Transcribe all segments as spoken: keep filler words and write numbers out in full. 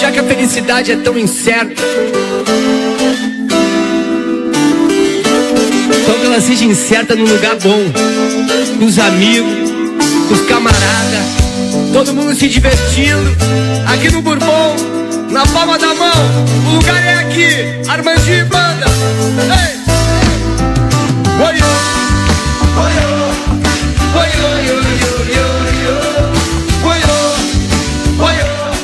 Já que a felicidade é tão incerta, então que ela seja incerta num lugar bom, com os amigos, com os camaradas, todo mundo se divertindo, aqui no Bourbon, na palma da mão, o lugar é aqui, Armandinho e banda. Ei! Oi, oi, oi, oi, oi, oi, oi, oi, oi,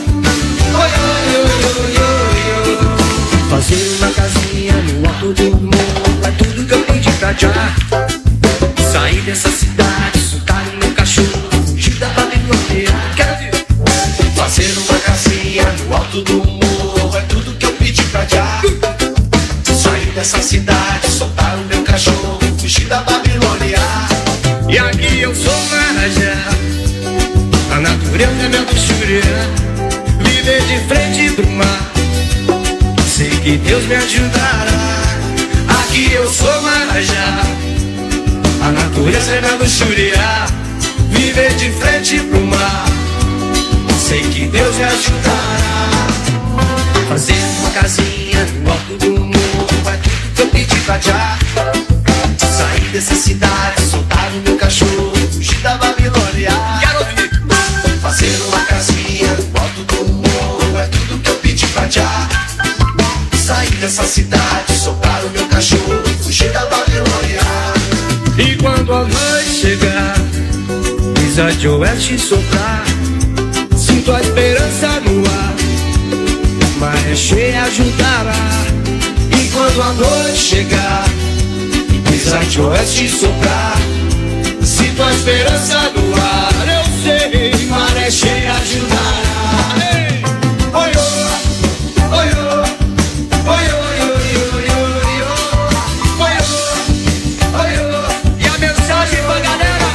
oi, oi, fazer uma casinha no alto do morro é tudo que eu pedi pra já. Sair dessa cidade, soltar o meu cachorro, fugir da Babilônia. Quero ver. Fazer uma casinha no alto do morro é tudo que eu pedi pra já. Sair dessa cidade, soltar o meu cachorro, fugir da Babilônia. E aqui eu sou Marajá, a natureza é meu bichurê. Viver de frente pro mar, sei que Deus me ajudará. Aqui eu sou Marajá, a natureza é minha luxúria. Viver de frente pro mar, sei que Deus me ajudará. Fazer uma casinha no alto do morro é tudo que eu pedi pra já. Sair dessa cidade, soltar o meu cachorro, fugir da Babilônia. Quero ouvir. Fazer uma casinha no alto do morro é tudo que eu pedi pra já. Sair dessa cidade, soltar o meu cachorro, fugir da Babilônia. E quando a noite chegar, brisa de oeste soprar, sinto a esperança no ar, maré cheia ajudará. E quando a noite chegar, brisa de oeste soprar, sinto a esperança no ar, eu sei, maré cheia ajudará. Ei! Oi, oi, oi, oi. Oi, oi, oi, oi, oi, oi, oi, oi. E a mensagem pra galera: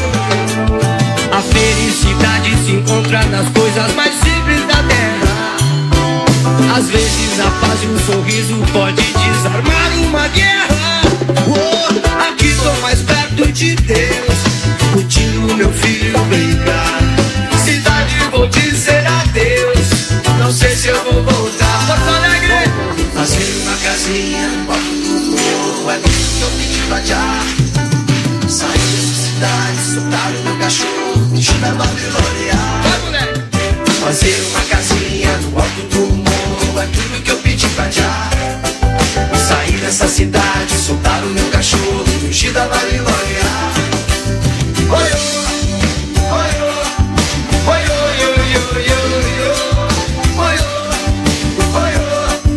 a felicidade se encontra nas coisas mais simples da terra. Às vezes a paz e um sorriso pode desarmar uma guerra. Oh, aqui tô mais perto de Deus, curtindo meu filho brincar. Cidade, vou dizer adeus, não sei se eu vou voltar. Porto Alegre. Fazer uma casinha no alto do morro é tudo que eu pedi pra já. Sair dessa cidade, soltar o meu cachorro, fugir da Babilônia. Vai, moleque! Fazer uma casinha no alto do morro é tudo que eu pedi pra já. Sair dessa cidade, soltar o meu cachorro, fugir da Babilônia. Oi, oi, oi, oi, oi, oi, oi, oi, oi, oi, oi.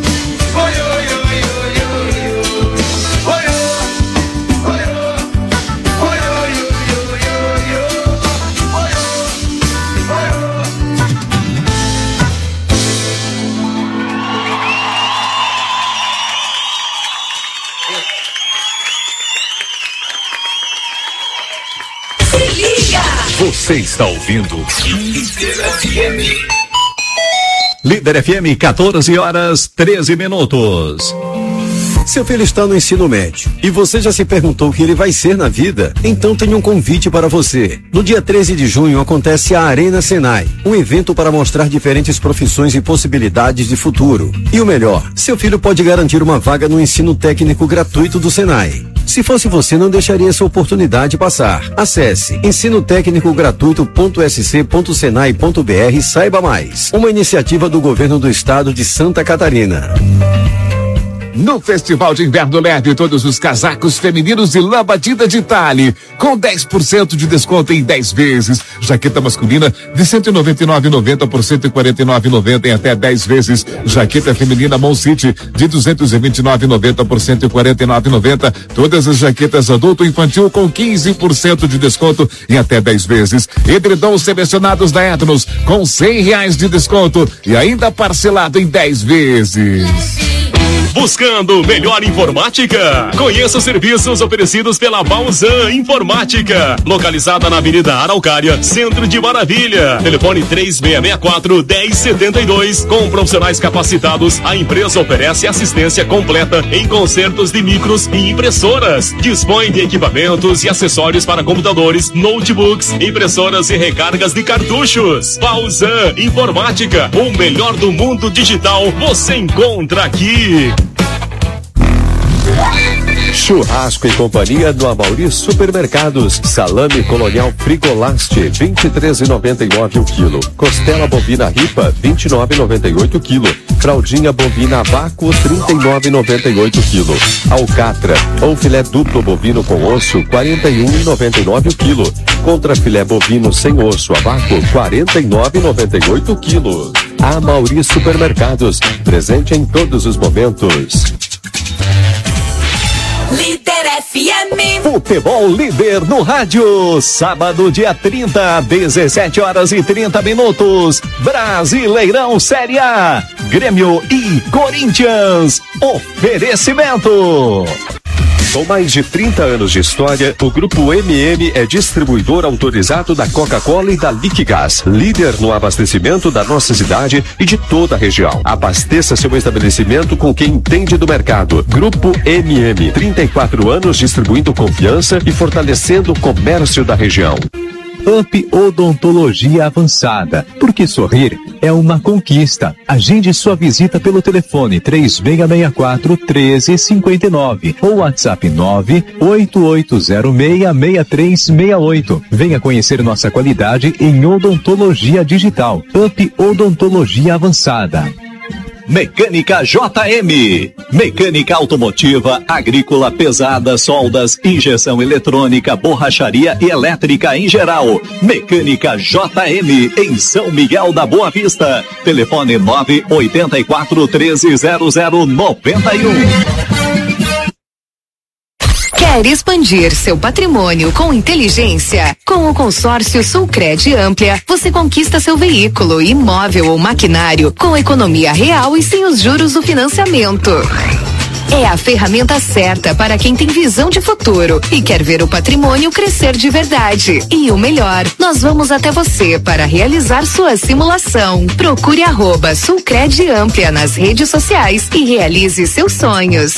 Você está ouvindo Líder F M. Líder F M, quatorze horas, treze minutos. Seu filho está no ensino médio e você já se perguntou o que ele vai ser na vida? Então tem um convite para você. No dia treze de junho acontece a Arena Senai, um evento para mostrar diferentes profissões e possibilidades de futuro. E o melhor, seu filho pode garantir uma vaga no ensino técnico gratuito do Senai. Se fosse você, não deixaria essa oportunidade passar. Acesse ensino técnico gratuito ponto s c ponto senai ponto b r e saiba mais. Uma iniciativa do governo do estado de Santa Catarina. No Festival de Inverno Leve, todos os casacos femininos de lã batida de Tale, com dez por cento de desconto em dez vezes. Jaqueta masculina de cento e noventa e nove reais e noventa centavos por cento e quarenta e nove reais e noventa centavos em até dez vezes. Jaqueta feminina Mon City de duzentos e vinte e nove reais e noventa centavos por cento e quarenta e nove reais e noventa centavos. Todas as jaquetas adulto e infantil com quinze por cento de desconto em até dez vezes. Edredons selecionados da Etnos com cem reais de desconto e ainda parcelado em dez vezes. Buscando melhor informática? Conheça os serviços oferecidos pela Bauzan Informática, localizada na Avenida Araucária, Centro de Maravilha. Telefone três seis seis quatro, um zero sete dois. Com profissionais capacitados, a empresa oferece assistência completa em consertos de micros e impressoras. Dispõe de equipamentos e acessórios para computadores, notebooks, impressoras e recargas de cartuchos. Bauzan Informática, o melhor do mundo digital você encontra aqui. Churrasco e companhia do Amauri Supermercados. Salame colonial Frigolaste, vinte e três reais e noventa e nove centavos o quilo. Costela bovina ripa, vinte e nove reais e noventa e oito centavos o quilo. Fraldinha bovina vácuo, trinta e nove reais e noventa e oito centavos o quilo. Alcatra ou filé duplo bovino com osso, quarenta e um reais e noventa e nove centavos o quilo. Contra filé bovino sem osso a vácuo, quarenta e nove reais e noventa e oito centavos o quilo. Amauri Supermercados, presente em todos os momentos. Líder F M. Futebol Líder no rádio. Sábado, dia trinta, dezessete horas e trinta minutos. Brasileirão Série A. Grêmio e Corinthians. Oferecimento. Com mais de trinta anos de história, o Grupo M M é distribuidor autorizado da Coca-Cola e da Liquigás, líder no abastecimento da nossa cidade e de toda a região. Abasteça seu estabelecimento com quem entende do mercado. Grupo M M, trinta e quatro anos distribuindo confiança e fortalecendo o comércio da região. Up Odontologia Avançada, porque sorrir é uma conquista. Agende sua visita pelo telefone três seis seis quatro, um três cinco nove ou WhatsApp nove oito oito zero seis, seis três seis oito. Venha conhecer nossa qualidade em odontologia digital. Up Odontologia Avançada. Mecânica J M. Mecânica automotiva, agrícola, pesada, soldas, injeção eletrônica, borracharia e elétrica em geral. Mecânica J M em São Miguel da Boa Vista. Telefone nove oito quatro, treze zero zero nove um. Quer expandir seu patrimônio com inteligência? Com o consórcio Sulcred Amplia, você conquista seu veículo, imóvel ou maquinário com economia real e sem os juros do financiamento. É a ferramenta certa para quem tem visão de futuro e quer ver o patrimônio crescer de verdade. E o melhor, nós vamos até você para realizar sua simulação. Procure arroba Sulcred Amplia nas redes sociais e realize seus sonhos.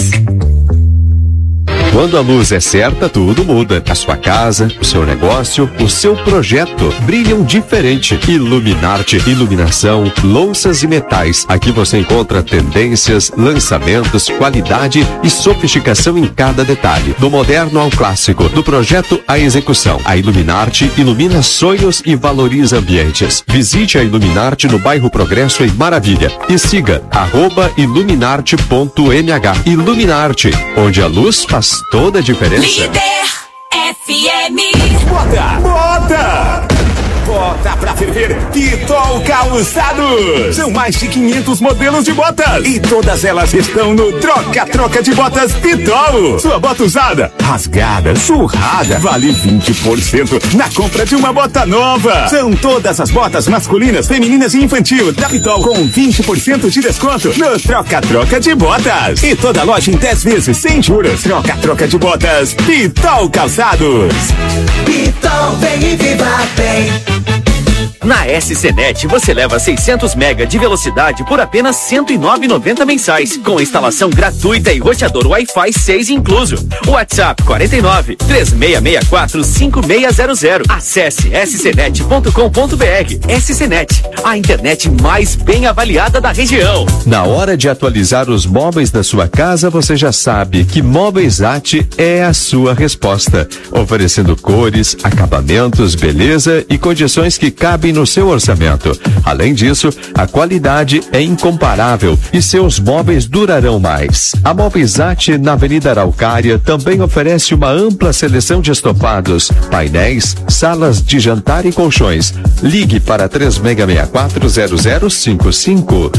Quando a luz é certa, tudo muda. A sua casa, o seu negócio, o seu projeto brilham diferente. Iluminarte, iluminação, louças e metais. Aqui você encontra tendências, lançamentos, qualidade e sofisticação em cada detalhe. Do moderno ao clássico, do projeto à execução. A Iluminarte ilumina sonhos e valoriza ambientes. Visite a Iluminarte no bairro Progresso em Maravilha e siga arroba iluminarte ponto m h. Iluminarte, onde a luz faz toda a diferença. Líder F M. Bota! Bota! Bota pra ferver Pitol Calçados. São mais de quinhentos modelos de botas e todas elas estão no troca-troca de botas Pitol. Sua bota usada, rasgada, surrada, vale vinte por cento na compra de uma bota nova. São todas as botas masculinas, femininas e infantil da Pitol com vinte por cento de desconto no troca-troca de botas. E toda loja em dez vezes sem juros. Troca-troca de botas Pitol Calçados. Pitol, vem e viva bem. Na S C Net você leva seiscentos mega de velocidade por apenas cento e nove reais e noventa centavos mensais, com instalação gratuita e roteador Wi-Fi seis incluso. WhatsApp quarenta e nove, três seis seis quatro, cinco seis zero zero. Acesse s c net ponto com ponto b r. S C Net, a internet mais bem avaliada da região. Na hora de atualizar os móveis da sua casa, você já sabe que Móveis Ati é a sua resposta, oferecendo cores, acabamentos, beleza e condições que cabem no seu orçamento. Além disso, a qualidade é incomparável e seus móveis durarão mais. A Móveis Ati, na Avenida Araucária, também oferece uma ampla seleção de estofados, painéis, salas de jantar e colchões. Ligue para três seis seis quatro zero zero cinco cinco.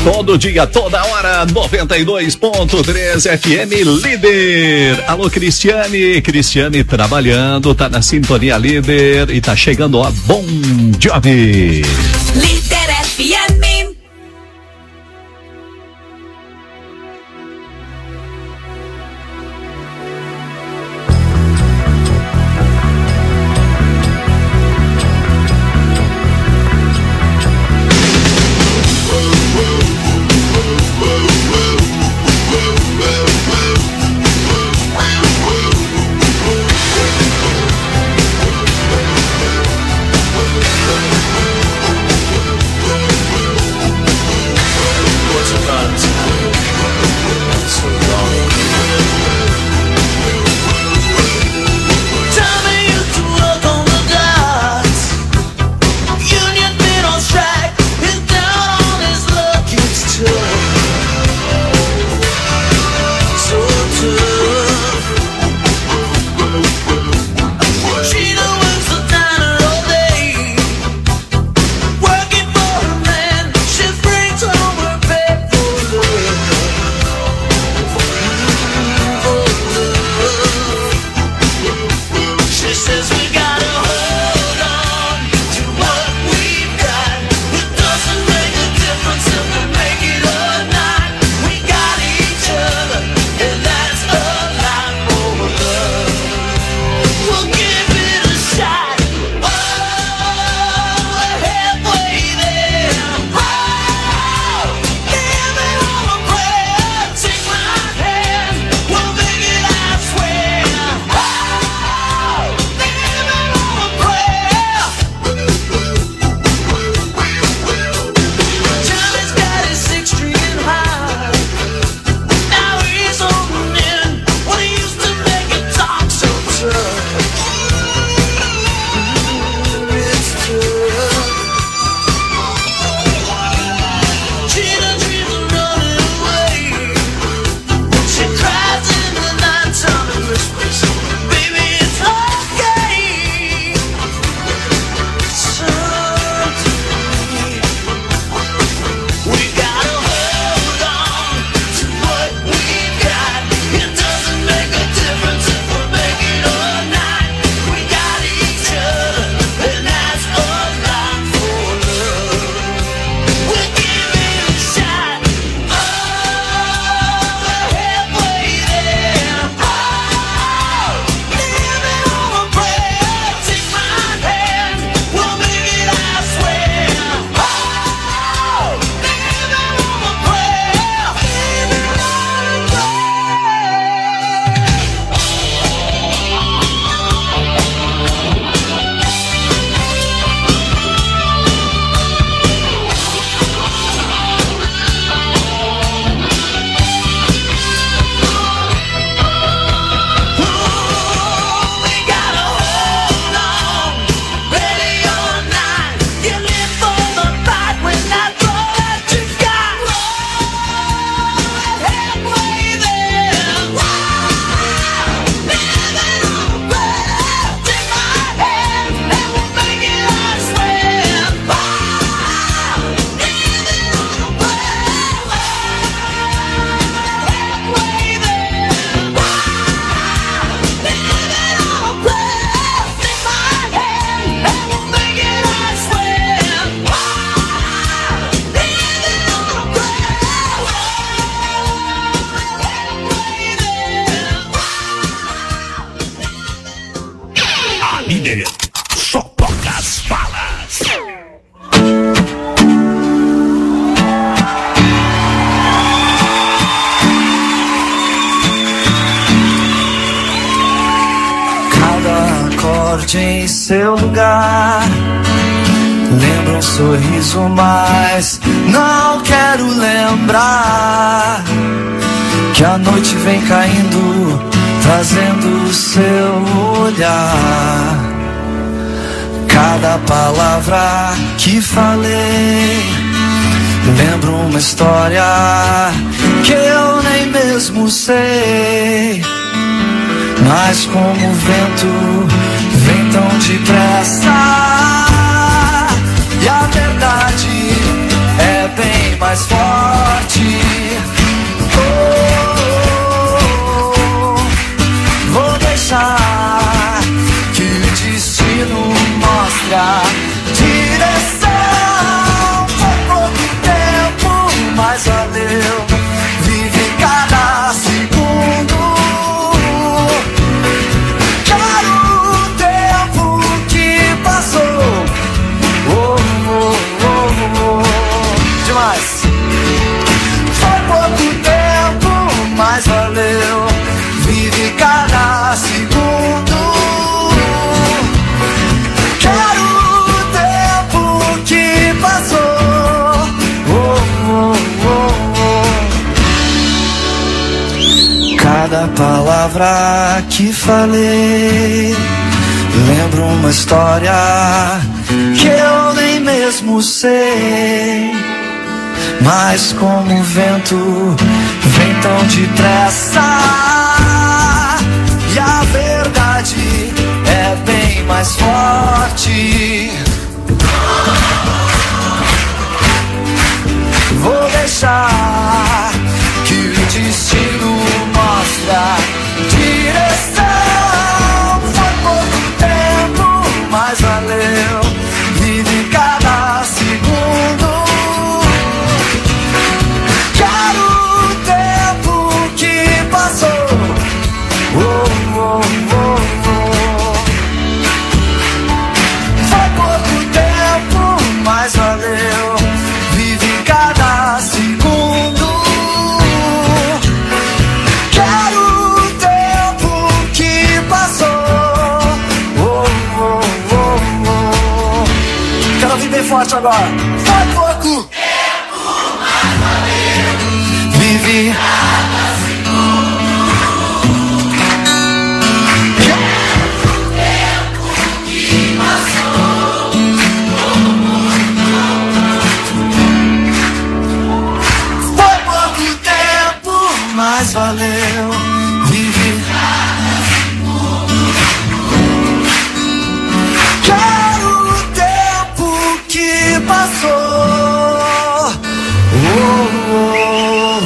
Todo dia, toda hora, noventa e dois ponto três F M Líder. Alô, Cristiane. Cristiane trabalhando, tá na sintonia Líder e tá chegando a Bom Job. Líder F M. Só toca as balas. Cada acorde em seu lugar lembra um sorriso, mas não quero lembrar que a noite vem caindo, trazendo o seu olhar. Cada palavra que falei lembra uma história que eu nem mesmo sei. Mas como o vento vem tão depressa, e a verdade é bem mais forte. palavra que falei. Lembro uma história que eu nem mesmo sei. Mas como o vento vem tão depressa, e a verdade é bem mais forte. Vou deixar que o destino mostre a direção. Foi pouco tempo, mas valeu. Vive cada segundo. Quero o tempo que passou. Oh, oh, oh, oh. Foi pouco tempo, mas valeu. Vive cada segundo. Quero o tempo que passou. Oh, oh, oh, oh. Quero ouvir bem forte agora. Foi pouco tempo, mas valeu. Vive cada segundo. Quero o tempo que passou. Foi pouco tempo, mas valeu. Vive cada segundo. Quero o tempo que passou. Oh, oh,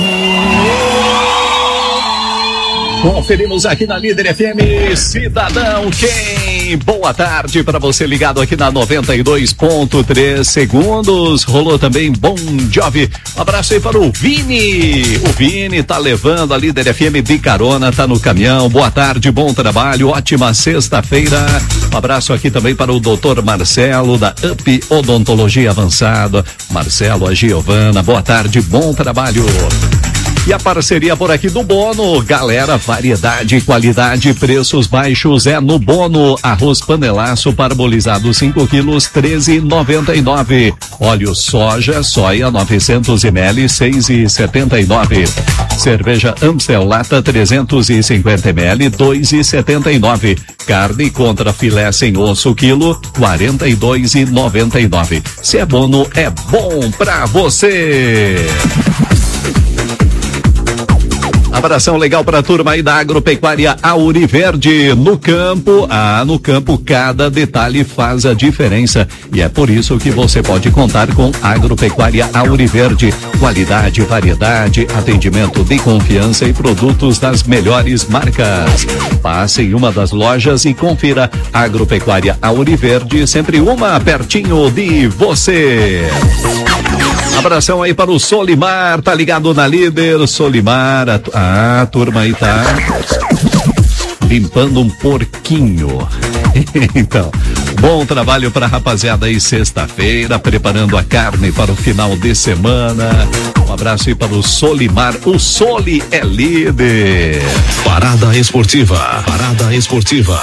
oh. Conferimos aqui na Líder F M, Cidadão Quem? Boa tarde para você ligado aqui na noventa e dois ponto três segundos. Rolou também Bon Jovi. Um abraço aí para o Vini. O Vini tá levando a Líder F M de carona, tá no caminhão. Boa tarde, bom trabalho, ótima sexta-feira. Um abraço aqui também para o doutor Marcelo da Up Odontologia Avançada. Marcelo, a Giovana, boa tarde, bom trabalho. E a parceria por aqui do Bono, galera, variedade, qualidade, preços baixos é no Bono. Arroz panelaço parbolizado cinco quilos, treze e noventa e nove. Óleo soja, soia novecentos mililitros, seis e setenta e nove. Cerveja Amstel lata trezentos e cinquenta mililitros, dois e setenta e nove. Carne contra filé sem osso quilo, quarenta e dois e noventa e nove. Se é Bono, é bom pra você. Abração legal para a turma aí da Agropecuária Auriverde. No campo, ah, no campo cada detalhe faz a diferença e é por isso que você pode contar com Agropecuária Auriverde. Qualidade, variedade, atendimento de confiança e produtos das melhores marcas. Passe em uma das lojas e confira Agropecuária Auriverde, sempre uma pertinho de você. Abração aí para o Solimar, tá ligado na Líder, Solimar, a, a turma aí tá limpando um porquinho. Então, bom trabalho pra rapaziada aí sexta-feira, preparando a carne para o final de semana. Um abraço aí para o Solimar, o Soli é líder. Parada Esportiva, Parada Esportiva.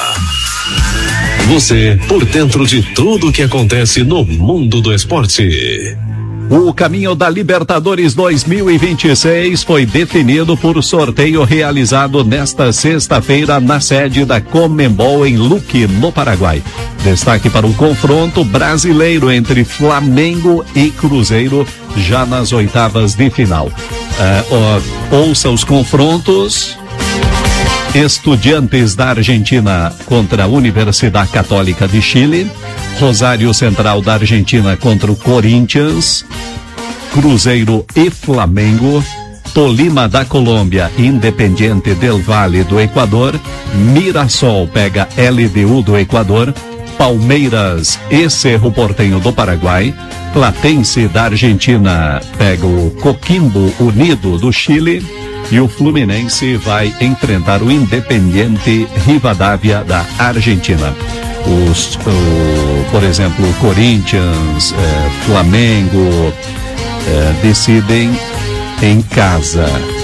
Você por dentro de tudo que acontece no mundo do esporte. O caminho da Libertadores dois mil e vinte e seis foi definido por sorteio realizado nesta sexta-feira na sede da Conmebol em Luque, no Paraguai. Destaque para o confronto brasileiro entre Flamengo e Cruzeiro, já nas oitavas de final. Uh, ó, ouça os confrontos. Estudiantes da Argentina contra a Universidade Católica de Chile, Rosário Central da Argentina contra o Corinthians, Cruzeiro e Flamengo, Tolima da Colômbia, Independiente del Valle do Equador, Mirassol pega L D U do Equador, Palmeiras e Cerro Porteño do Paraguai, Platense da Argentina pega o Coquimbo Unido do Chile, e o Fluminense vai enfrentar o Independiente Rivadavia da Argentina. Os, o, por exemplo, o Corinthians, eh, Flamengo eh, decidem em casa.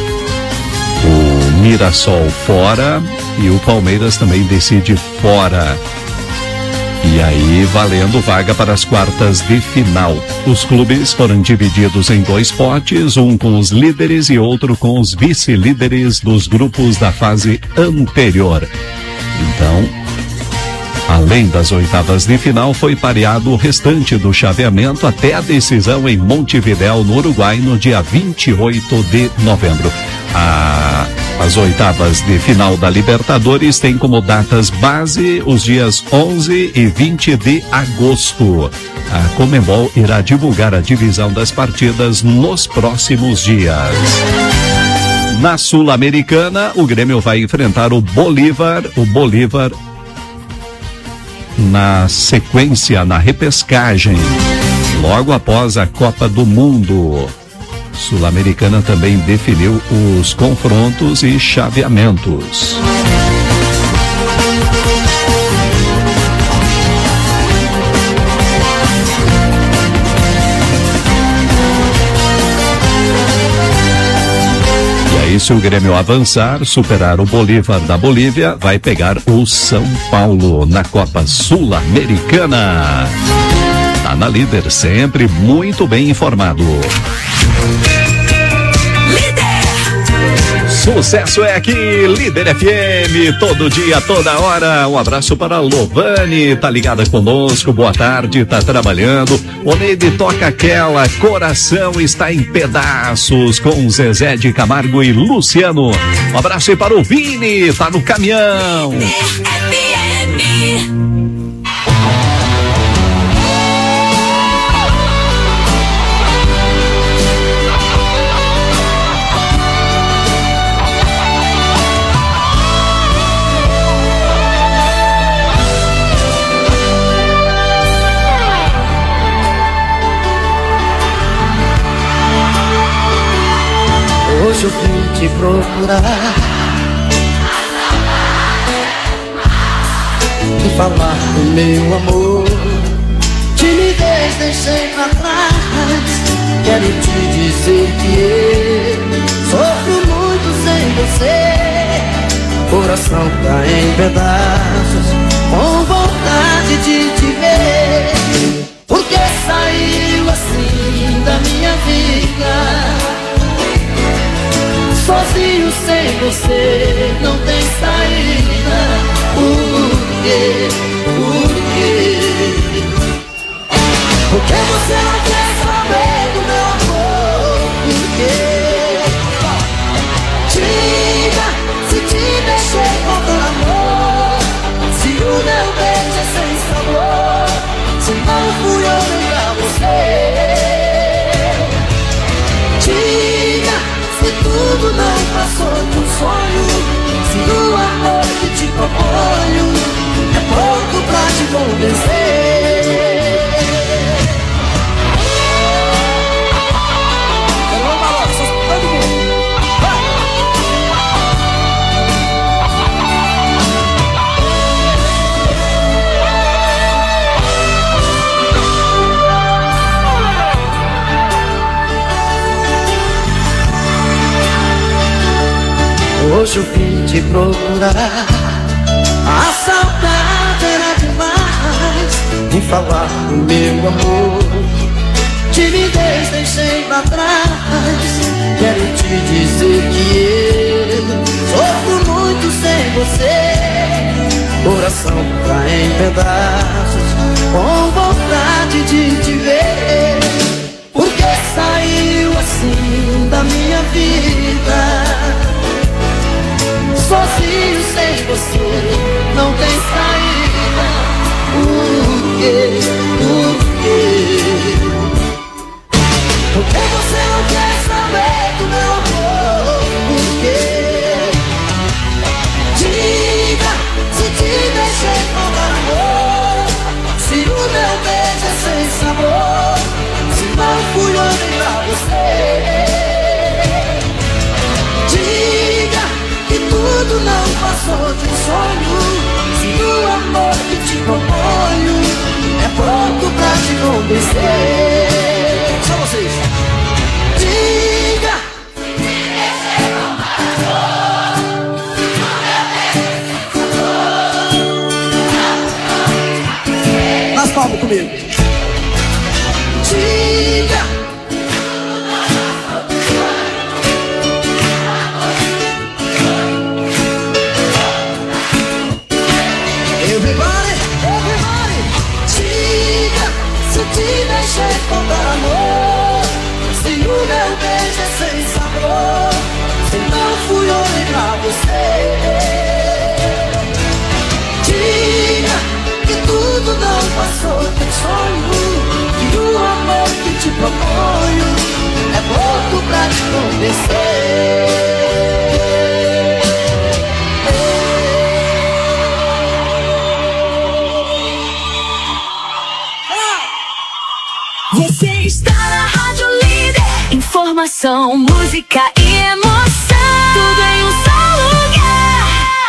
O Mirassol fora e o Palmeiras também decide fora. E aí, valendo vaga para as quartas de final. Os clubes foram divididos em dois potes, um com os líderes e outro com os vice-líderes dos grupos da fase anterior. Então, além das oitavas de final, foi pareado o restante do chaveamento até a decisão em Montevidéu, no Uruguai, no dia vinte e oito de novembro. A... As oitavas de final da Libertadores têm como datas base os dias onze e vinte de agosto. A Conmebol irá divulgar a divisão das partidas nos próximos dias. Na Sul-Americana, o Grêmio vai enfrentar o Bolívar, o Bolívar na sequência, na repescagem, logo após a Copa do Mundo. Sul-Americana também definiu os confrontos e chaveamentos. E aí, se o Grêmio avançar, superar o Bolívar da Bolívia, vai pegar o São Paulo na Copa Sul-Americana. Tá na líder, sempre muito bem informado. Sucesso é aqui, Líder F M, todo dia, toda hora. Um abraço para a Lovane, tá ligada conosco, boa tarde, tá trabalhando. Oneide toca aquela, coração está em pedaços, com Zezé de Camargo e Luciano. Um abraço aí para o Vini, tá no caminhão. Hoje eu vim te procurar e falar do meu amor. Timidez deixei pra trás. Quero te dizer que eu sofro muito sem você. Coração tá em pedaços, com vontade de te ver. Porque saiu assim da minha vida. Sozinho sem você não tem saída. Por quê? Por quê? Porque você não quer saber do meu amor? Por quê? Diga se te deixei com todo amor. Se o meu beijo é sem sabor. Se não fui eu nem pra você. Diga se tudo não passou de um sonho. Se o amor que te proponho é pouco pra te convencer. Hoje eu vim te procurar. A saudade era demais em falar do meu amor. Timidez deixei pra trás. Quero te dizer que eu sofro muito sem você. Coração tá em pedaços, com vontade de te ver. Porque saiu assim da minha vida. Sozinho sem você não tem saída. Por quê? Por quê? Porque você não quer saber do meu amor? Por quê? Diga se te deixei com amor. Se o meu beijo é sem sabor. Se não fui eu nem pra você. Tudo não passou de um sonho. Se o amor que te proponho é pouco pra te convencer. Só vocês. Diga comigo. Diga. Everybody, everybody, diga se eu te deixei faltar amor, se o meu beijo é sem sabor, se não fui homem pra você. Diga que tudo não passou, teu sonho, que o amor que te proponho é pouco pra te convencer. Você está na Rádio Líder. Informação, música e emoção. Tudo em um só lugar.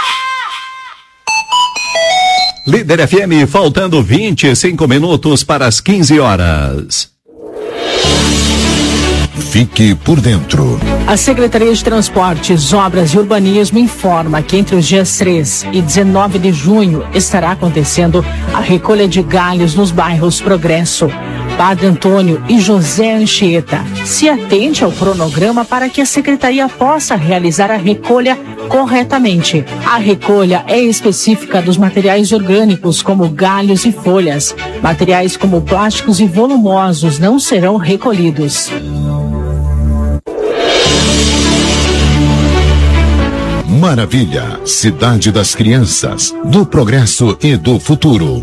Líder F M, faltando vinte e cinco minutos para as quinze horas. Fique por dentro. A Secretaria de Transportes, Obras e Urbanismo informa que entre os dias três e dezenove de junho estará acontecendo a recolha de galhos nos bairros Progresso, Padre Antônio e José Anchieta. Se atente ao cronograma para que a Secretaria possa realizar a recolha corretamente. A recolha é específica dos materiais orgânicos, como galhos e folhas. Materiais como plásticos e volumosos não serão recolhidos. Maravilha, cidade das crianças, do progresso e do futuro.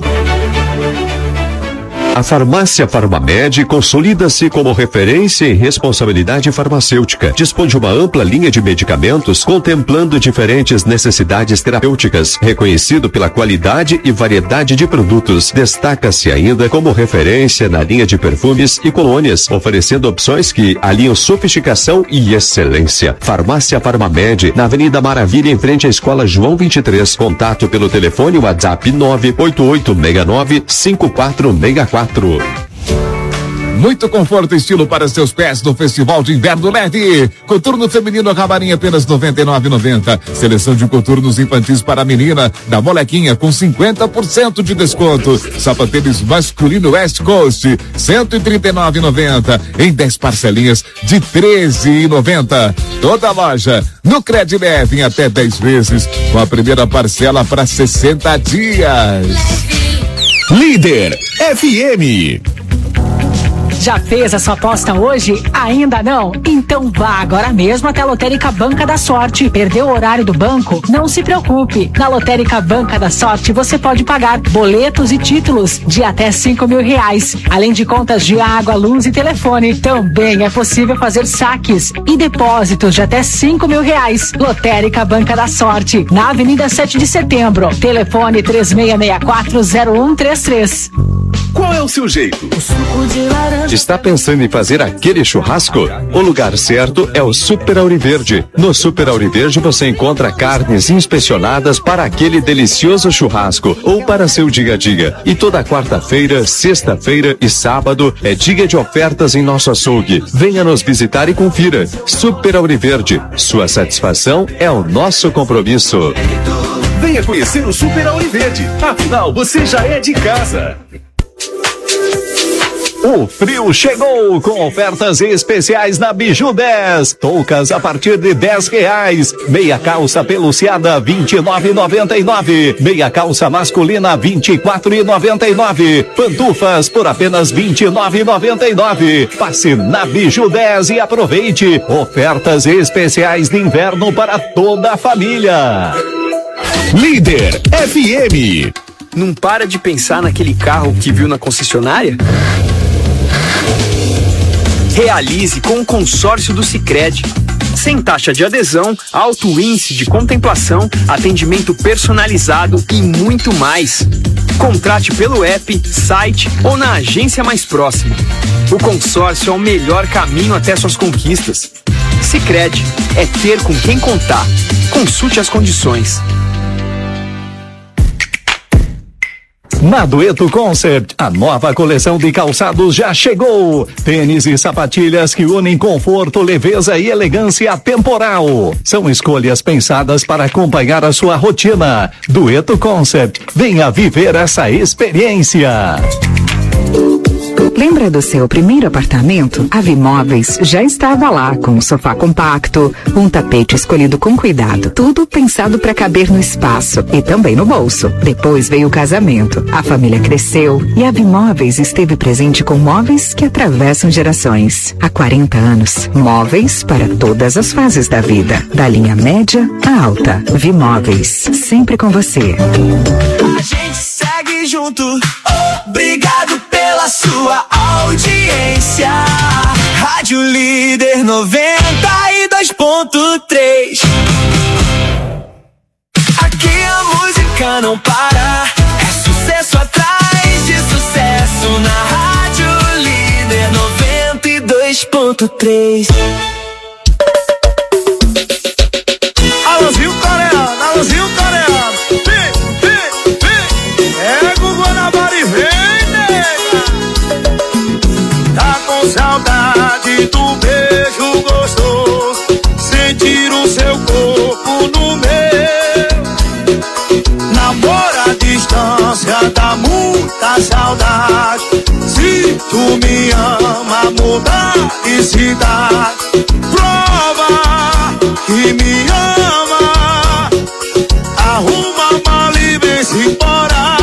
A farmácia Farmamed consolida-se como referência em responsabilidade farmacêutica. Dispõe de uma ampla linha de medicamentos contemplando diferentes necessidades terapêuticas, reconhecido pela qualidade e variedade de produtos. Destaca-se ainda como referência na linha de perfumes e colônias, oferecendo opções que alinham sofisticação e excelência. Farmácia Farmamed, na Avenida Maravilha, em frente à Escola João vinte e três. Contato pelo telefone WhatsApp nove oito oito seis nove cinco quatro seis quatro. Muito conforto e estilo para seus pés no Festival de Inverno Leve. Coturno feminino Camarim apenas noventa e nove reais e noventa centavos. Seleção de coturnos infantis para a menina da Molequinha com cinquenta por cento de desconto. Sapatênis masculino West Coast cento e trinta e nove reais e noventa centavos em dez parcelinhas de treze reais e noventa centavos. Toda a loja no Cred Leve em até dez vezes com a primeira parcela para sessenta dias. Líder F M. Já fez a sua aposta hoje? Ainda não? Então vá agora mesmo até a Lotérica Banca da Sorte. Perdeu o horário do banco? Não se preocupe. Na Lotérica Banca da Sorte você pode pagar boletos e títulos de até cinco mil reais, além de contas de água, luz e telefone. Também é possível fazer saques e depósitos de até cinco mil reais. Lotérica Banca da Sorte, na Avenida sete de Setembro. Telefone três seis seis quatro zero um três três. Qual é o seu jeito? O suco de laranja. Está pensando em fazer aquele churrasco? O lugar certo é o Super Auriverde. No Super Auriverde você encontra carnes inspecionadas para aquele delicioso churrasco ou para seu dia a dia. E toda quarta-feira, sexta-feira e sábado é dia de ofertas em nosso açougue. Venha nos visitar e confira. Super Auriverde. Sua satisfação é o nosso compromisso. Venha conhecer o Super Auriverde. Afinal, você já é de casa. O frio chegou com ofertas especiais na Biju dez. Toucas a partir de dez reais. Meia calça peluciada vinte e nove reais e noventa e nove centavos. Meia calça masculina vinte e quatro reais e noventa e nove centavos. Pantufas por apenas vinte e nove reais e noventa e nove centavos. Passe na Biju dez e aproveite. Ofertas especiais de inverno para toda a família. Líder F M. Não para de pensar naquele carro que viu na concessionária? Realize com o consórcio do Sicredi. Sem taxa de adesão, alto índice de contemplação, atendimento personalizado e muito mais. Contrate pelo app, site ou na agência mais próxima. O consórcio é o melhor caminho até suas conquistas. Sicredi é ter com quem contar. Consulte as condições. Na Dueto Concept, a nova coleção de calçados já chegou. Tênis e sapatilhas que unem conforto, leveza e elegância temporal. São escolhas pensadas para acompanhar a sua rotina. Dueto Concept, venha viver essa experiência. Pacto. Lembra do seu primeiro apartamento? A Vimóveis já estava lá com um sofá compacto, um tapete escolhido com cuidado, tudo pensado para caber no espaço e também no bolso. Depois veio o casamento, a família cresceu e a Vimóveis esteve presente com móveis que atravessam gerações. Há quarenta anos, móveis para todas as fases da vida, da linha média à alta. Vimóveis, sempre com você. A gente segue junto. Obrigado pela sua audiência. Rádio Líder noventa e dois ponto três. Aqui a música não para. É sucesso atrás de sucesso na Rádio Líder noventa e dois ponto três. Alôzinho coreano, alôzinho coreano. Vem, vem, vem. É o Guanabara e vem, nega. Tá com saudade do beijo gostoso. Sentir o seu corpo no meu. Namoro à distância dá muita saudade. Se tu me ama, mudar de cidade. Prova que me ama. Arruma mala e vem-se embora.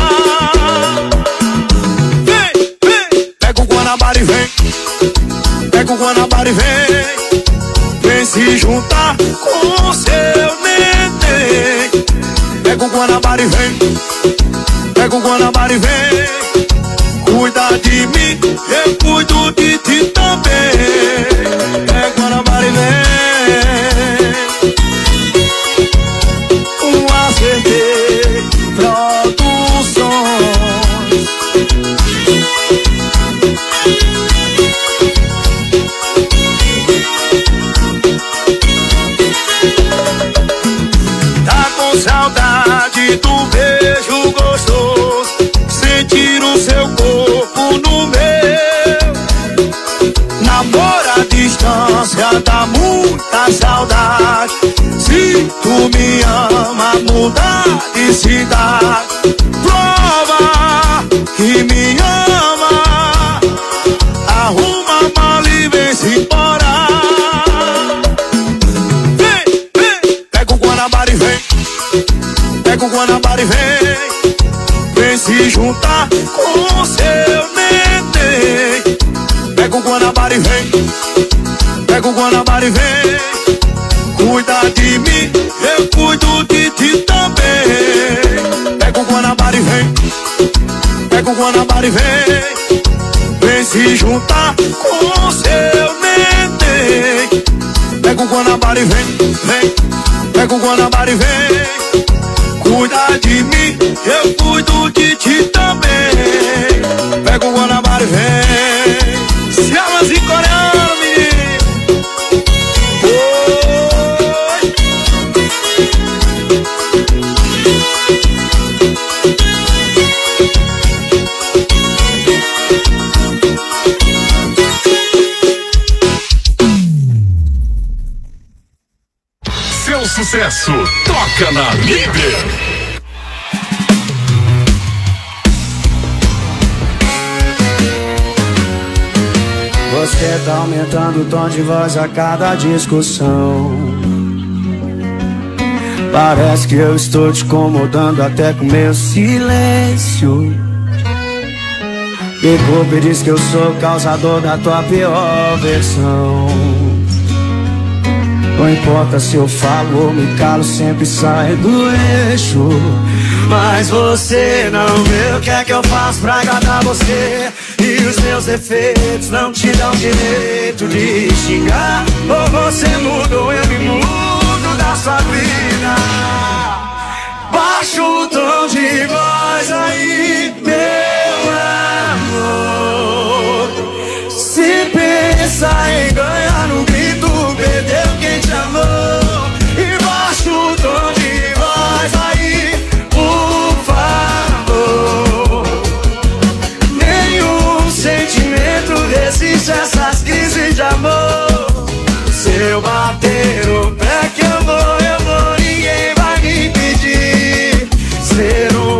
Vem, vem. Pega o Guanabara e vem. Pega o Guanabara e vem. Vem se juntar com seu neném. Pega o Guanabara e vem. Pega o Guanabara e vem. Cuida de mim, eu cuido de ti também. Pega o Guanabara e vem. Um acertei produções. Tá com saudade do beijo gostoso. Sentir o seu corpo no meu. Namoro à distância dá muita saudade. Se tu me ama, mudar de cidade. Prova que me ama. Arruma mala e vem-se embora. Vem, vem. Pega o Guanabara e vem. Pega o Guanabara e vem. Vem se juntar com seu neném. Pega o Guanabara e vem. Pega o Guanabara e vem. Cuida de mim, eu cuido de ti também. Pega o Guanabara e vem. Pega o Guanabara e vem. Vem se juntar com seu neném. Pega o Guanabara e vem, vem. Pega o Guanabara e vem. Cuida de mim, eu cuido de ti também. Pega o Guanabara e vem. Se amas em coreano, menino. Seu sucesso toca na Líder. Você tá aumentando o tom de voz a cada discussão. Parece que eu estou te incomodando até com meu silêncio. Me culpa e diz que eu sou causador da tua pior versão. Não importa se eu falo ou me calo, sempre sai do eixo. Mas você não vê o que é que eu faço pra agradar você. E os meus defeitos não te dão direito de xingar. Ou você muda ou eu me mudo da sua vida. Baixa o tom de voz aí, meu amor. Se pensa em ganhar no grito, perdeu quem te amou. E baixa o tom de voz aí, por favor. Nenhum sentimento resiste a essas crises de amor. Se eu bater o pé que eu vou, eu vou, ninguém vai me impedir. Ser um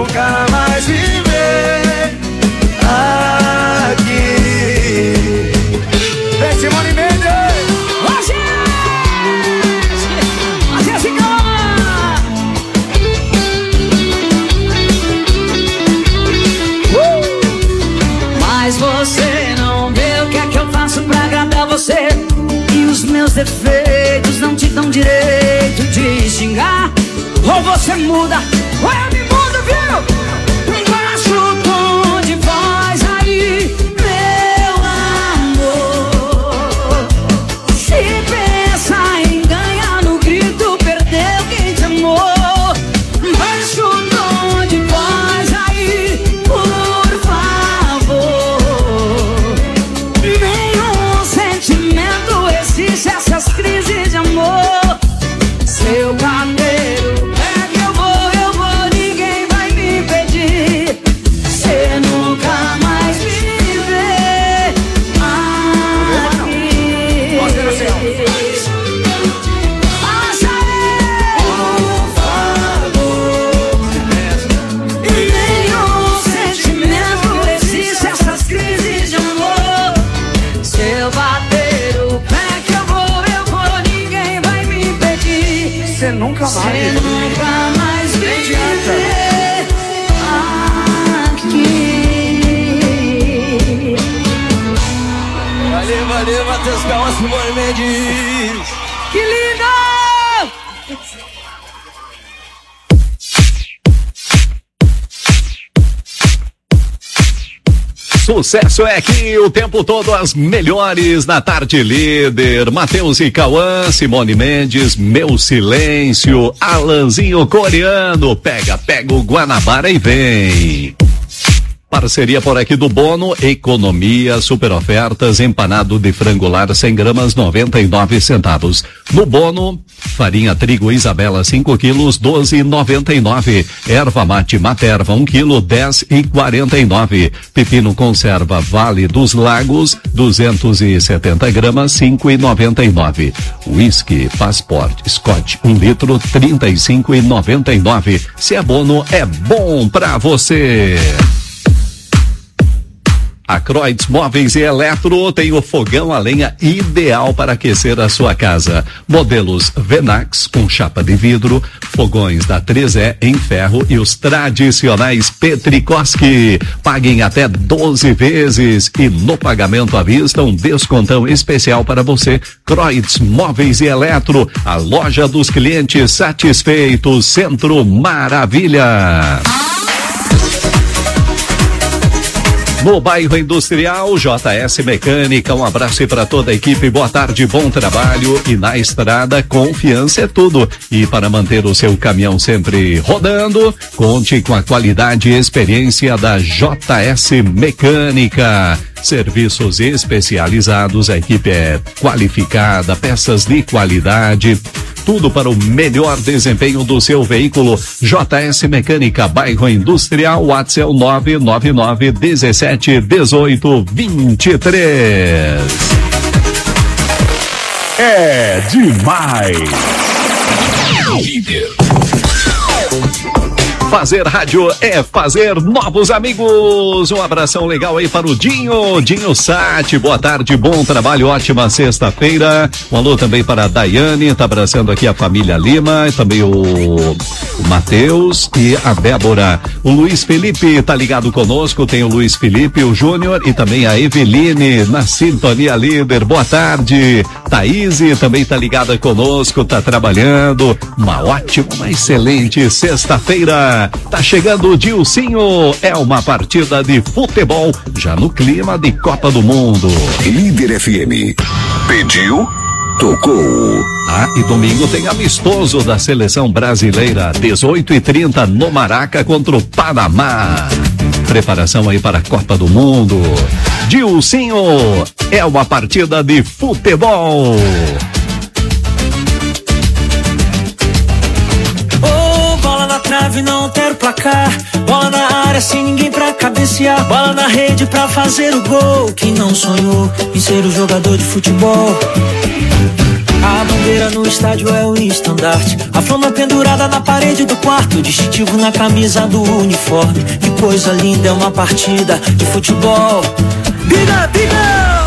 defeitos não te dão direito de xingar. Ou você muda, ou eu me mudo, viu? Baixa o tom de voz aí, meu amor. Se pensa em ganhar no grito, perdeu quem te amou. Baixa o tom de voz aí, por favor. Nenhum sentimento resiste a essas crises de amor. Seu cabelo é que eu vou, eu vou, ninguém vai me impedir. Cê nunca mais me vê aqui. Passa aí, por favor. Nenhum sentimento resiste a essas crises de amor. Se eu bater o pé que eu vou, eu vou, ninguém vai me impedir. Você nunca mais. Você nunca mais me vê aqui. Valeu, valeu, Matheus Calma, Simone Mendes. Que lindo! Sucesso é aqui o tempo todo, as melhores na tarde líder. Matheus e Cauã, Simone Mendes, Meu Silêncio, Alanzinho Coreano, pega, pega o Guanabara e vem. Parceria por aqui do Bono, economia, super ofertas, empanado de frango lar cem gramas, noventa e nove centavos. No Bono, farinha trigo Isabela cinco quilos, doze e noventa e nove. Erva mate Materva um quilo, dez e quarenta e nove. Pepino conserva Vale dos Lagos, duzentos e setenta gramas, cinco e noventa e nove. Whisky Passport Scotch um litro, trinta e cinco e noventa e nove. Se é Bono, é bom pra você. A Croids Móveis e Eletro tem o fogão a lenha ideal para aquecer a sua casa. Modelos Venax com chapa de vidro, fogões da três E em ferro e os tradicionais Petrikoski. Paguem até doze vezes e no pagamento à vista um descontão especial para você. Croids Móveis e Eletro, a loja dos clientes satisfeitos, Centro Maravilha. No bairro Industrial, J S Mecânica, um abraço para toda a equipe, boa tarde, bom trabalho. E na estrada, confiança é tudo. E para manter o seu caminhão sempre rodando, conte com a qualidade e experiência da J S Mecânica. Serviços especializados, a equipe é qualificada, peças de qualidade, tudo para o melhor desempenho do seu veículo. J S Mecânica, bairro Industrial, WhatsApp nove nove nove, dezessete, dezoito, vinte e três. É demais. Fazer rádio é fazer novos amigos. Um abração legal aí para o Dinho, Dinho Sati. Boa tarde, bom trabalho, ótima sexta-feira. Um alô também para a Daiane, tá abraçando aqui a família Lima, e também o, o Matheus e a Débora. O Luiz Felipe tá ligado conosco, tem o Luiz Felipe, o Júnior e também a Eveline na sintonia líder. Boa tarde. Thaís também tá ligada conosco, tá trabalhando. Uma ótima, uma excelente sexta-feira. Tá chegando o Dilcinho, é uma partida de futebol, já no clima de Copa do Mundo. Líder F M. Pediu, tocou. Ah, e domingo tem amistoso da seleção brasileira, dezoito e trinta no Maraca contra o Panamá. Preparação aí para a Copa do Mundo. Dilcinho, é uma partida de futebol. Trave, não altera o placar. Bola na área sem ninguém pra cabecear. Bola na rede pra fazer o gol. Quem não sonhou em ser o jogador de futebol? A bandeira no estádio é o estandarte. A flama pendurada na parede do quarto. Distintivo na camisa do uniforme. Que coisa linda é uma partida de futebol. Biga, biga!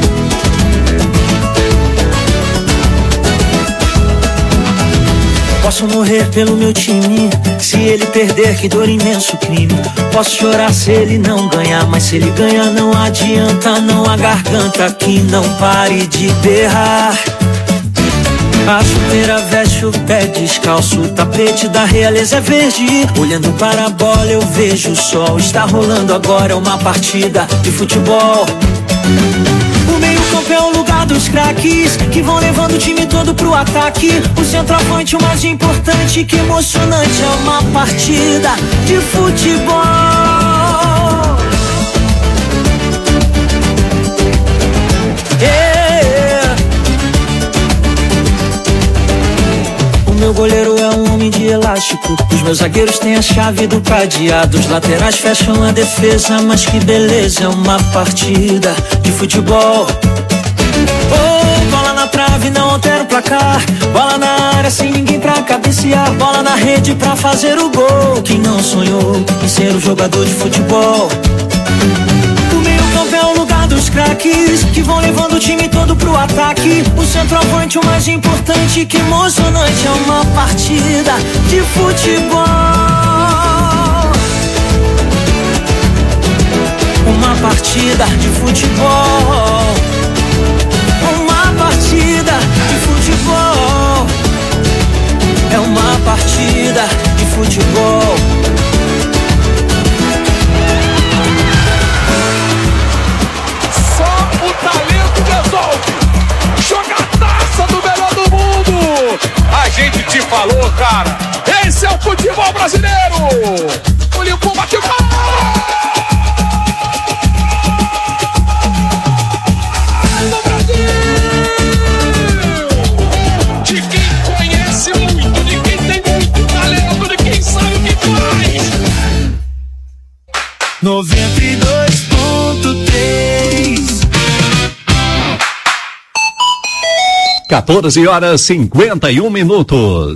Posso Posso morrer pelo meu time, se ele perder, que dor, imenso crime. Posso chorar se ele não ganhar, mas se ele ganhar não adianta, não há garganta que não pare de berrar. A chuteira veste o pé descalço, o tapete da realeza é verde. Olhando para a bola eu vejo o sol, está rolando agora uma partida de futebol. O meio-campo é o lugar dos craques, que vão levando o time todo pro ataque. O centroavante, o mais importante, que emocionante, é uma partida de futebol. Yeah. O meu goleiro é um homem de elástico, os meus zagueiros têm a chave do cadeado, os laterais fecham a defesa, mas que beleza, é uma partida de futebol. Oh, bola na trave, não altera o placar, bola na área sem ninguém pra cabecear, bola na rede pra fazer o gol. Quem não sonhou em ser um jogador de futebol? O meio-campo é o lugar dos craques, que vão levando o time todo pro ataque. O centroavante, o mais importante, que emocionante, é uma partida de futebol. Uma partida de futebol. Uma partida de futebol. É uma partida de futebol. Só o talento resolve. Jogadaça do melhor do mundo. A gente te falou, cara. Esse é o futebol brasileiro. O Limpou bateu. No Brasil. De quem conhece muito, de quem tem muito talento, de quem sabe o que faz. noventa e dois ponto três. quatorze horas e cinquenta e um minutos.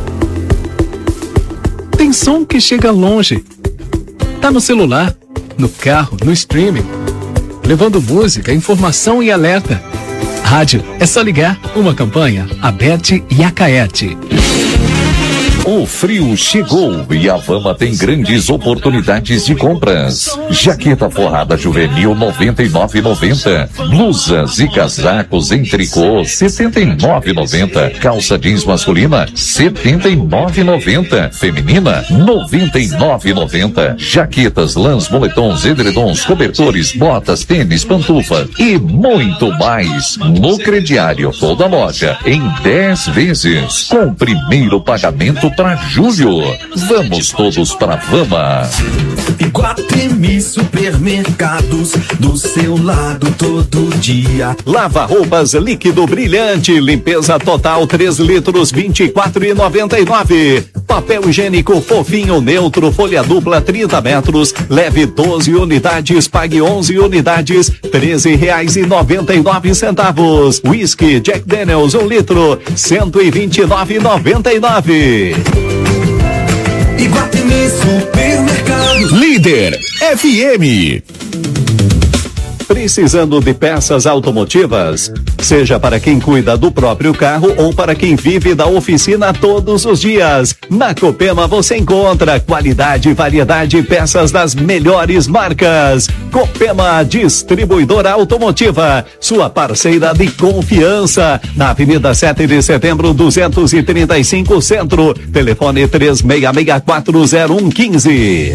Tem som que chega longe. Tá no celular, no carro, no streaming, levando música, informação e alerta. Rádio, é só ligar. Uma campanha, Abete e Acaete. O frio chegou e a Vama tem grandes oportunidades de compras. Jaqueta forrada juvenil noventa e nove reais e noventa centavos. Blusas e casacos em tricô setenta e nove reais e noventa centavos. Calça jeans masculina setenta e nove reais e noventa centavos. Feminina noventa e nove reais e noventa centavos. Jaquetas, lãs, moletons, edredons, cobertores, botas, tênis, pantufas e muito mais. No crediário toda loja em dez vezes com primeiro pagamento para julho. Vamos todos para Vama. Iguatemi Supermercados, do seu lado todo dia. Lava roupas líquido brilhante, limpeza total três litros vinte e quatro reais e noventa e nove. Papel higiênico fofinho neutro, folha dupla trinta metros, leve doze unidades, pague onze unidades, treze reais e noventa e nove centavos. Whisky Jack Daniels um litro, cento e vinte e nove reais e noventa e nove. Iguatemi Supermercados. Líder F M. Precisando de peças automotivas? Seja para quem cuida do próprio carro ou para quem vive da oficina todos os dias. Na Copema você encontra qualidade, variedade e peças das melhores marcas. Copema Distribuidora Automotiva, sua parceira de confiança. Na Avenida sete de Setembro, duzentos e trinta e cinco Centro. Telefone três seis seis quatro zero um um cinco.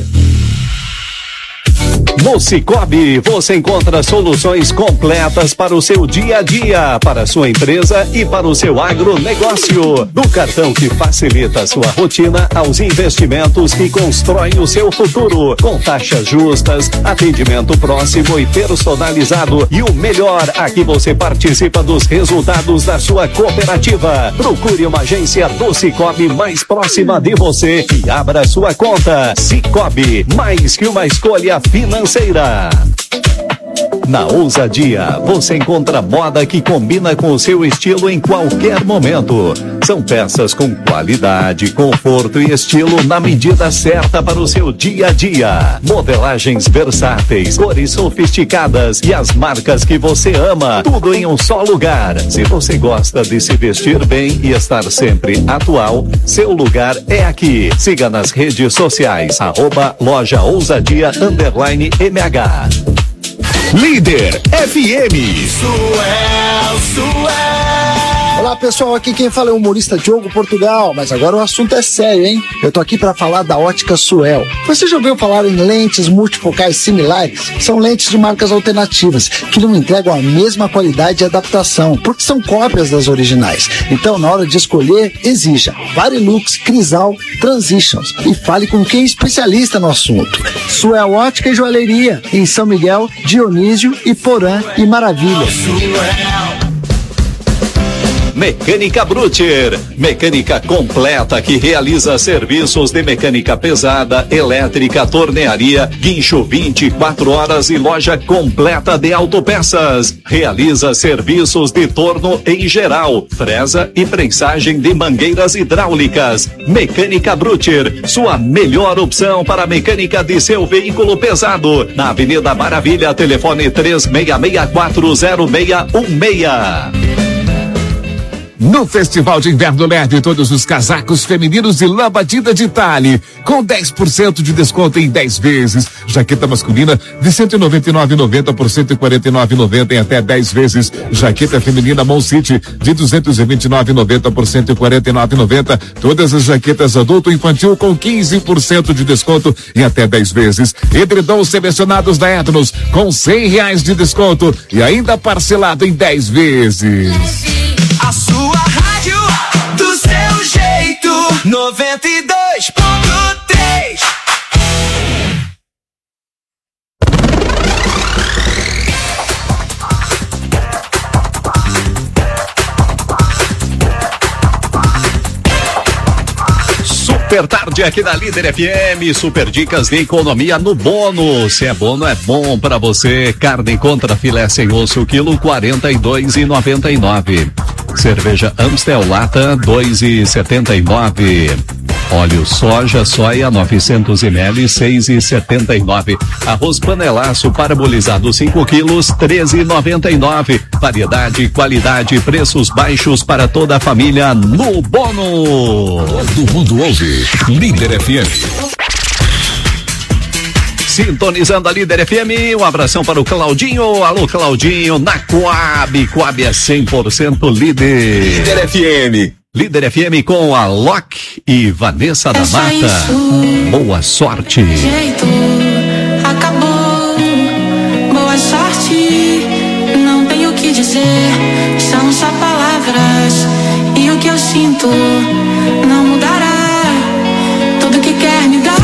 No Cicobi, você encontra soluções completas para o seu dia a dia, para a sua empresa e para o seu agronegócio. Do cartão que facilita a sua rotina aos investimentos que constroem o seu futuro. Com taxas justas, atendimento próximo e personalizado. E o melhor, aqui você participa dos resultados da sua cooperativa. Procure uma agência do Cicobi mais próxima de você e abra sua conta. Cicobi, mais que uma escolha financeira. Na Ousadia, você encontra moda que combina com o seu estilo em qualquer momento. São peças com qualidade, conforto e estilo na medida certa para o seu dia a dia. Modelagens versáteis, cores sofisticadas e as marcas que você ama. Tudo em um só lugar. Se você gosta de se vestir bem e estar sempre atual, seu lugar é aqui. Siga nas redes sociais, arroba loja ousadia underline M H. Líder F M. Suel, Suel. Olá pessoal, aqui quem fala é o humorista Diogo Portugal, mas agora o assunto é sério, hein? Eu tô aqui para falar da ótica Suel. Você já ouviu falar em lentes multifocais similares? São lentes de marcas alternativas, que não entregam a mesma qualidade e adaptação, porque são cópias das originais. Então, na hora de escolher, exija Varilux, Crisal, Transitions e fale com quem é especialista no assunto. Suel Ótica e Joalheria, em São Miguel, Dionísio, Iporã e Maravilha. Mecânica Brutter, mecânica completa que realiza serviços de mecânica pesada, elétrica, tornearia, guincho vinte e quatro horas e loja completa de autopeças. Realiza serviços de torno em geral, fresa e prensagem de mangueiras hidráulicas. Mecânica Brutter, sua melhor opção para a mecânica de seu veículo pesado. Na Avenida Maravilha, telefone três seis seis quatro zero seis um seis. No Festival de Inverno Leve, todos os casacos femininos de lã batida de Tale, com dez por cento de desconto em dez vezes. Jaqueta masculina de cento e noventa e nove reais e noventa centavos por cento e quarenta e nove reais e noventa centavos em até dez vezes. Jaqueta feminina Mont City de duzentos e vinte e nove reais e noventa centavos por cento e quarenta e nove reais e noventa centavos. Todas as jaquetas adulto e infantil com quinze por cento de desconto em até dez vezes. Edredons selecionados da Etnos com cem reais de desconto e ainda parcelado em dez vezes. A sua rádio do seu jeito, noventa e dois ponto três. Super tarde aqui na Líder F M, super dicas de economia no bono. Se é bono, é bom pra você. Carne contra filé sem osso, quilo quarenta e dois reais e noventa e nove centavos. Cerveja Amstel lata, dois reais e setenta e nove centavos. Óleo soja, soia, novecentos mililitros, seis reais e setenta e nove centavos. Arroz panelaço parabolizado cinco quilos, treze reais e noventa e nove centavos. Variedade, qualidade, preços baixos para toda a família no bono. Todo mundo ouve Líder F M. Sintonizando a Líder F M, um abração para o Claudinho. Alô, Claudinho, na Coab. Coab é cem por cento líder. Líder F M. Líder F M com a Loki e Vanessa da Mata. Boa sorte. Jeito, acabou. Boa sorte. Não tenho o que dizer. São só palavras. E o que eu sinto não mudará. Tudo que quer me dar.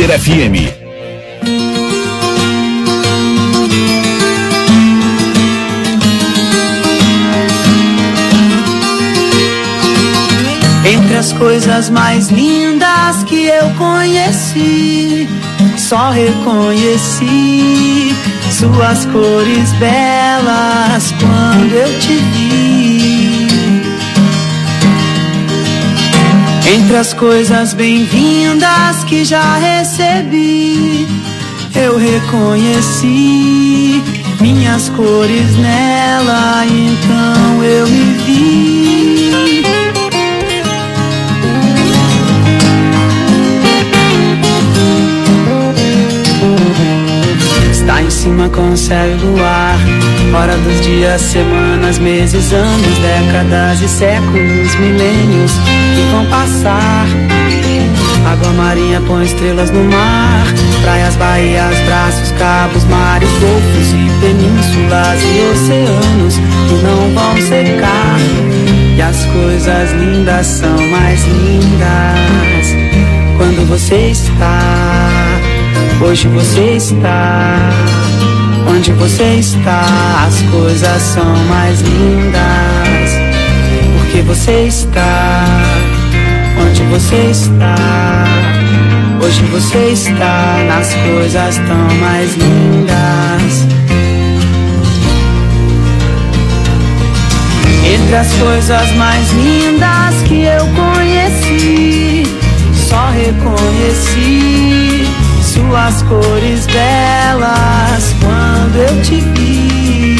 Líder F M. Entre as coisas mais lindas que eu conheci, só reconheci suas cores belas quando eu te vi. Entre as coisas bem-vindas que já recebi, eu reconheci minhas cores nela, então eu me vi. Está em cima com o céu e luar, hora dos dias, semanas, meses, anos, décadas e séculos, milênios que vão passar. Água marinha põe estrelas no mar, praias, baías, braços, cabos, mares, golfos e penínsulas e oceanos que não vão secar. E as coisas lindas são mais lindas quando você está. Hoje você está, onde você está, as coisas são mais lindas, porque você está, onde você está, hoje você está, nas coisas tão mais lindas. Entre as coisas mais lindas que eu conheci, só reconheci suas cores belas quando eu te vi.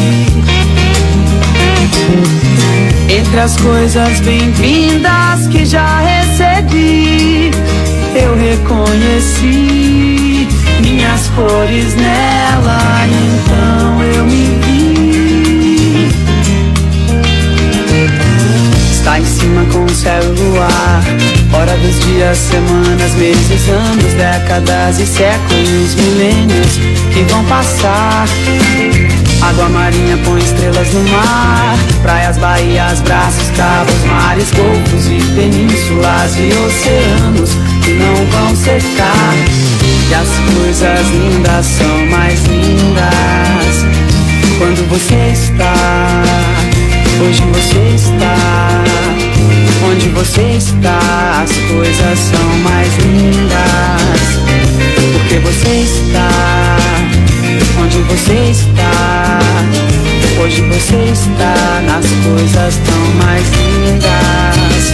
Entre as coisas bem-vindas que já recebi, eu reconheci minhas cores nela, então eu me vi. Está em cima com o céu e o luar, hora dos dias, semanas, meses, anos, décadas e séculos, milênios que vão passar. Água marinha põe estrelas no mar, praias, baías, braços, cabos, mares, golfos e penínsulas e oceanos que não vão secar. E as coisas lindas são mais lindas quando você está. Hoje você está, onde você está, as coisas são mais lindas, porque você está, onde você está, hoje você está, nas coisas tão mais lindas.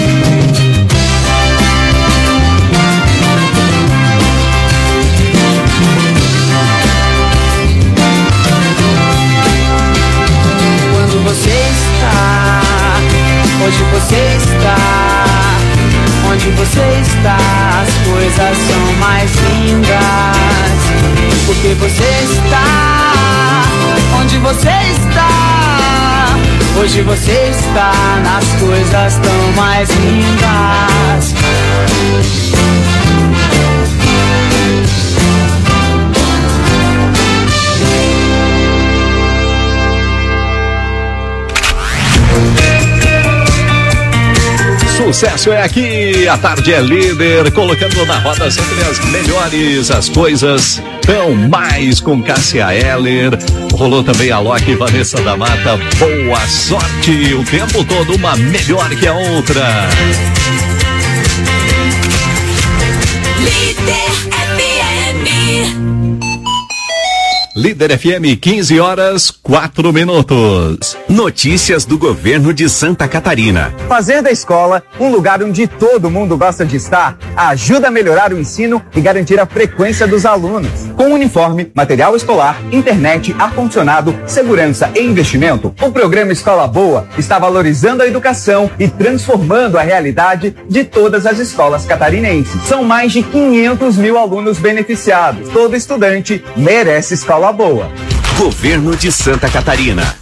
Hoje você está, onde você está, as coisas são mais lindas, porque você está, onde você está, hoje você está, nas coisas tão mais lindas. Sucesso é aqui, a tarde é líder, colocando na roda sempre as melhores, as coisas tão mais com Cássia Eller. Rolou também a Loki, Vanessa da Mata, boa sorte, o tempo todo uma melhor que a outra. Líder F M. Líder F M, quinze horas, quatro minutos. Notícias do governo de Santa Catarina. Fazer da escola um lugar onde todo mundo gosta de estar ajuda a melhorar o ensino e garantir a frequência dos alunos. Com uniforme, material escolar, internet, ar-condicionado, segurança e investimento, o programa Escola Boa está valorizando a educação e transformando a realidade de todas as escolas catarinenses. São mais de quinhentos mil alunos beneficiados. Todo estudante merece escola boa. Governo de Santa Catarina.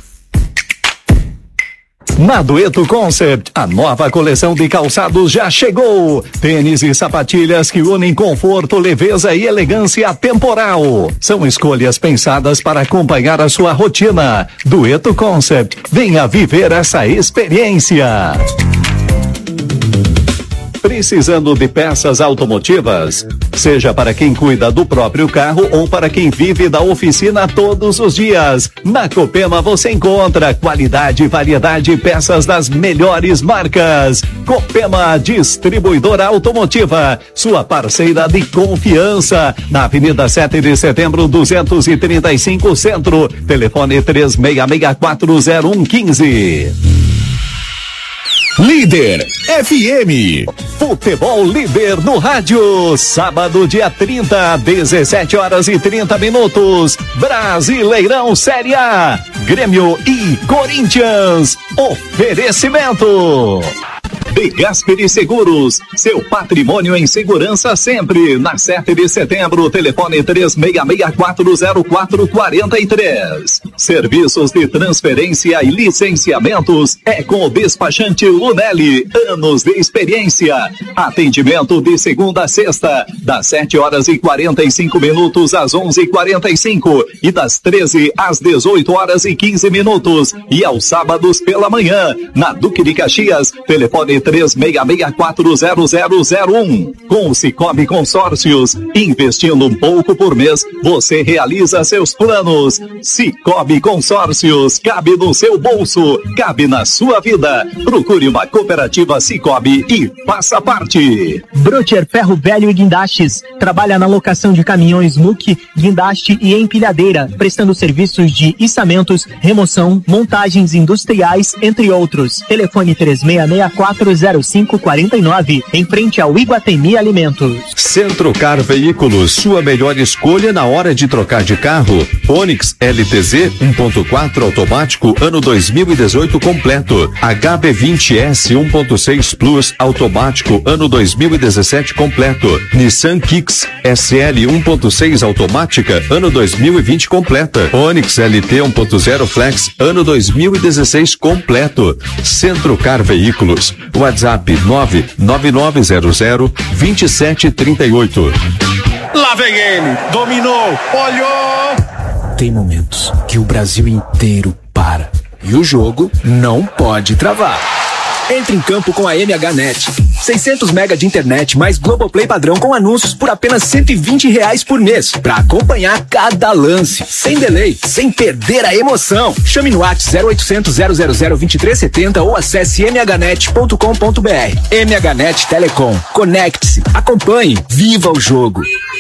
Na Dueto Concept, a nova coleção de calçados já chegou. Tênis e sapatilhas que unem conforto, leveza e elegância temporal. São escolhas pensadas para acompanhar a sua rotina. Dueto Concept, venha viver essa experiência. Precisando de peças automotivas? Seja para quem cuida do próprio carro ou para quem vive da oficina todos os dias. Na Copema você encontra qualidade e variedade de peças das melhores marcas. Copema Distribuidora Automotiva, sua parceira de confiança. Na Avenida sete de Setembro, duzentos e trinta e cinco Centro. Telefone três seis seis quatro zero um um cinco. Líder F M. Futebol Líder no rádio. Sábado, dia trinta, dezessete horas e trinta minutos. Brasileirão Série A. Grêmio e Corinthians. Oferecimento De Gasperi Seguros, seu patrimônio em segurança sempre. Na sete de setembro, telefone três seis seis quatro zero quatro quatro três. Serviços de transferência e licenciamentos é com o despachante Lunelli. Anos de experiência. Atendimento de segunda a sexta, das sete horas e quarenta e cinco minutos às onze e quarenta e cinco e das treze às dezoito horas e quinze minutos. E aos sábados pela manhã, na Duque de Caxias, telefone três seis seis quatro zero zero zero um. Com o Cicobi Consórcios, investindo um pouco por mês, você realiza seus planos. Cicobi Consórcios, cabe no seu bolso, cabe na sua vida. Procure uma cooperativa Cicobi e faça parte. Brocher Ferro Velho e Guindastes trabalha na locação de caminhões M U C, guindaste e empilhadeira, prestando serviços de içamentos, remoção, montagens industriais, entre outros. Telefone três seis seis quatro zero cinco quatro nove, em frente ao Iguatemi Alimentos. Centrocar Veículos, sua melhor escolha na hora de trocar de carro. Onix L T Z um ponto quatro automático ano dois mil e dezoito completo. H B vinte S um ponto seis Plus automático ano dois mil e dezessete completo. Nissan Kicks S L um ponto seis automática ano dois mil e vinte completa. Onix L T um ponto zero Flex ano dois mil e dezesseis completo. Centrocar Veículos. WhatsApp nove nove nove zero zero dois sete três oito. Lá vem ele, dominou, olhou. Tem momentos que o Brasil inteiro para e o jogo não pode travar. Entre em campo com a M H Net. seiscentos mega de internet mais Globoplay padrão com anúncios por apenas cento e vinte reais por mês. Pra acompanhar cada lance, sem delay, sem perder a emoção. Chame no WhatsApp zero oitocentos zero zero zero vinte e três setenta ou acesse m h net ponto com ponto b r. M H Net Telecom. Conecte-se, acompanhe, viva o jogo.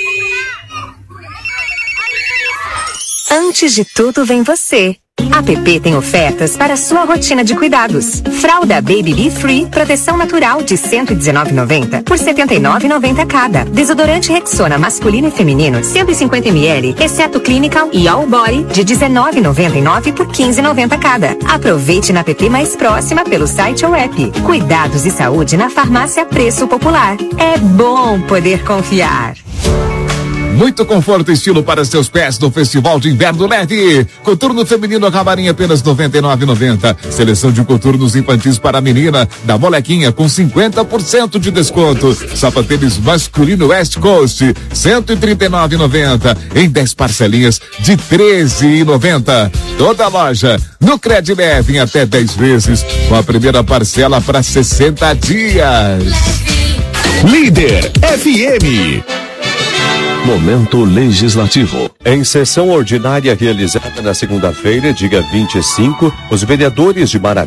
Antes de tudo vem você. A App tem ofertas para sua rotina de cuidados. Fralda Baby Be Free, proteção natural de cento e dezenove reais e noventa centavos por setenta e nove reais e noventa centavos cada. Desodorante Rexona masculino e feminino cento e cinquenta mililitros, exceto Clinical e All Body de dezenove reais e noventa e nove centavos por quinze reais e noventa centavos cada. Aproveite na app mais próxima pelo site ou app. Cuidados e saúde na farmácia Preço Popular. É bom poder confiar. Muito conforto e estilo para seus pés no Festival de Inverno Leve. Coturno feminino Camarim apenas noventa e nove reais e noventa centavos. Seleção de coturnos infantis para a menina da Molequinha com cinquenta por cento de desconto. Sapatênis masculino West Coast cento e trinta e nove reais e noventa centavos em dez parcelinhas de treze reais e noventa centavos. Toda loja no Cred Leve em até dez vezes com a primeira parcela para sessenta dias. Líder F M. Momento legislativo. Em sessão ordinária realizada na segunda-feira, dia vinte e cinco, os vereadores de Maravilha